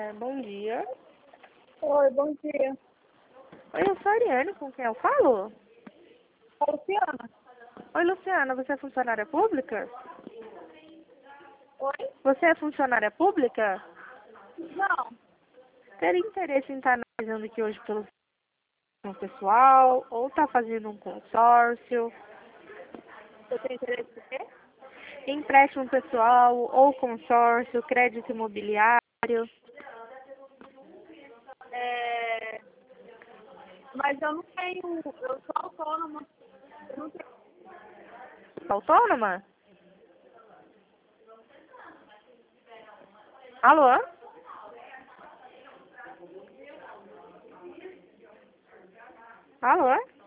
Bom dia. Oi, bom dia. Oi, eu sou a Ariane, com quem eu falo? É Luciana. Oi, Luciana, você é funcionária pública? Oi? Você é funcionária pública? Não. Teria interesse em estar analisando aqui hoje pelo pessoal, ou está fazendo um consórcio, Você tem interesse em quê? empréstimo pessoal, ou consórcio, crédito imobiliário. Mas eu não tenho, eu sou autônoma. Eu não tenho. Autônoma? Alô? Alô?